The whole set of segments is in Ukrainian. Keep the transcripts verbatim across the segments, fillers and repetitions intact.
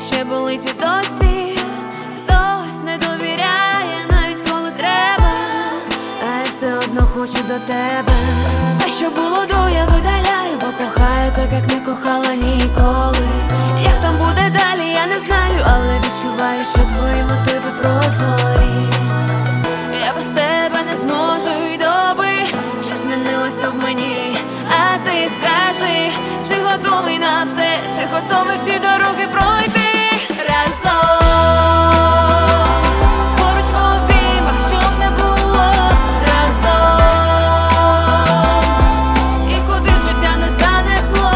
ще болить і досі. Хтось не довіряє, навіть коли треба, а я все одно хочу до тебе. Все, що було до, я видаляю, бо кохаю так, як не кохала ніколи. Як там буде далі, я не знаю, але відчуваю, що твої мотиви прозорі. Я без тебе не зможу й доби, що змінилося в мені. А ти скажи, чи готовий на все, чи готовий всі дороги пройти разом. Поруч в обіймах, щоб не було разом. І куди б життя не занесло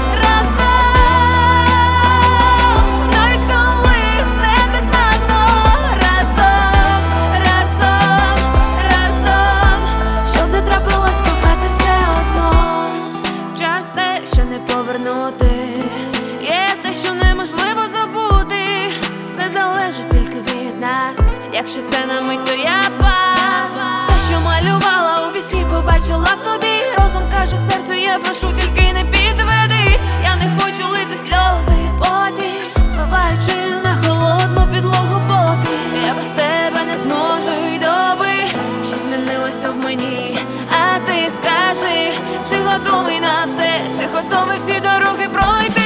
разом. Навіть коли з небезнато разом, разом, разом. Щоб не трапилось, кохати все одно. Час те, що не повернути, є те, що неможливо забути. Все залежить тільки від нас. Якщо це на мить, то я пас. Все, що малювала у вісні, побачила в тобі. Розум каже серцю, я прошу, тільки не підведи. Я не хочу лити сльози і потім, співаючи на холодну підлогу попі. Я без тебе не зможу й доби, що змінилося в мені. А ти скажи, чи готовий на все, чи готовий всі дороги пройти